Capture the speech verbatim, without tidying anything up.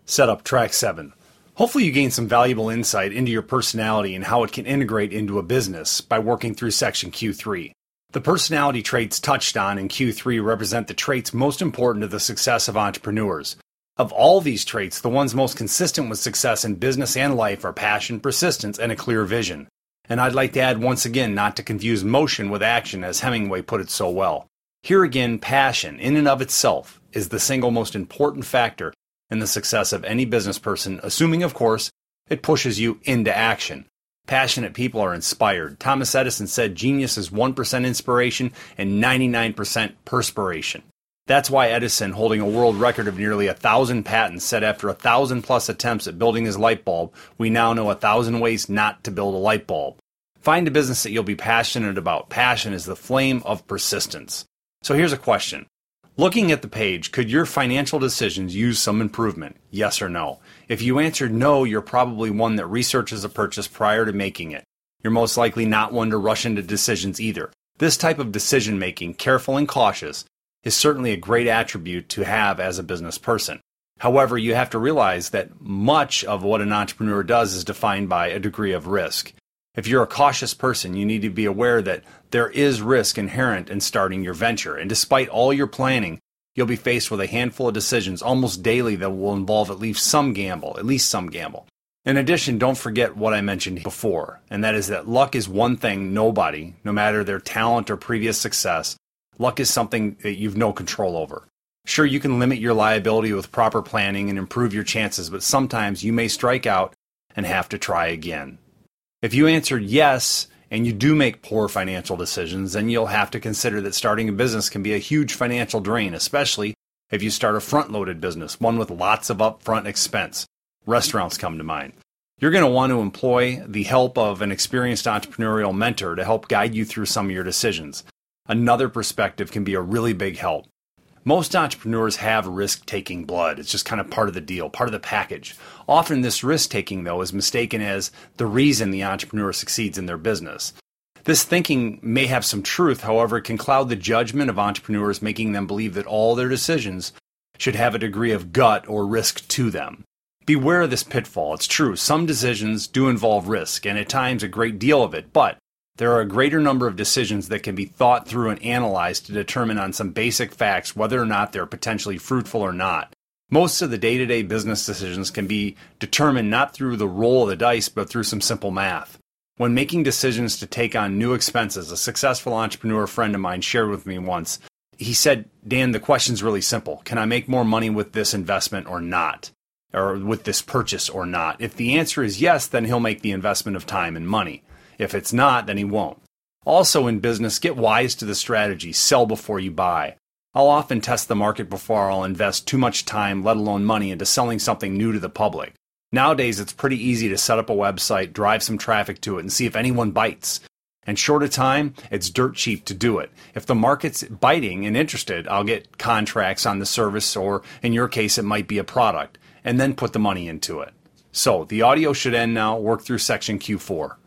Setup Track seven. Hopefully you gain some valuable insight into your personality and how it can integrate into a business by working through Section Q three. The personality traits touched on in Q three represent the traits most important to the success of entrepreneurs. Of all these traits, the ones most consistent with success in business and life are passion, persistence, and a clear vision. And I'd like to add once again not to confuse motion with action, as Hemingway put it so well. Here again, passion, in and of itself, is the single most important factor in the success of any business person, assuming, of course, it pushes you into action. Passionate people are inspired. Thomas Edison said genius is one percent inspiration and ninety-nine percent perspiration. That's why Edison, holding a world record of nearly a thousand patents, said after a thousand plus attempts at building his light bulb, we now know a thousand ways not to build a light bulb. Find a business that you'll be passionate about. Passion is the flame of persistence. So here's a question. Looking at the page, could your financial decisions use some improvement? Yes or no? If you answered no, you're probably one that researches a purchase prior to making it. You're most likely not one to rush into decisions either. This type of decision making, careful and cautious, is certainly a great attribute to have as a business person. However, you have to realize that much of what an entrepreneur does is defined by a degree of risk. If you're a cautious person, you need to be aware that there is risk inherent in starting your venture, and despite all your planning, you'll be faced with a handful of decisions almost daily that will involve at least some gamble, at least some gamble. In addition, don't forget what I mentioned before, and that is that luck is one thing nobody, no matter their talent or previous success, luck is something that you've no control over. Sure, you can limit your liability with proper planning and improve your chances, but sometimes you may strike out and have to try again. If you answered yes, and you do make poor financial decisions, then you'll have to consider that starting a business can be a huge financial drain, especially if you start a front-loaded business, one with lots of upfront expense. Restaurants come to mind. You're going to want to employ the help of an experienced entrepreneurial mentor to help guide you through some of your decisions. Another perspective can be a really big help. Most entrepreneurs have risk-taking blood. It's just kind of part of the deal, part of the package. Often this risk-taking, though, is mistaken as the reason the entrepreneur succeeds in their business. This thinking may have some truth, however, it can cloud the judgment of entrepreneurs, making them believe that all their decisions should have a degree of gut or risk to them. Beware of this pitfall. It's true, some decisions do involve risk, and at times a great deal of it, but there are a greater number of decisions that can be thought through and analyzed to determine on some basic facts whether or not they're potentially fruitful or not. Most of the day-to-day business decisions can be determined not through the roll of the dice, but through some simple math. When making decisions to take on new expenses, a successful entrepreneur friend of mine shared with me once, he said, Dan, the question's really simple. Can I make more money with this investment or not? Or with this purchase or not? If the answer is yes, then he'll make the investment of time and money. If it's not, then he won't. Also in business, get wise to the strategy. Sell before you buy. I'll often test the market before I'll invest too much time, let alone money, into selling something new to the public. Nowadays, it's pretty easy to set up a website, drive some traffic to it, and see if anyone bites. And short of time, it's dirt cheap to do it. If the market's biting and interested, I'll get contracts on the service, or in your case, it might be a product, and then put the money into it. So, the audio should end now. Work through Section Q four.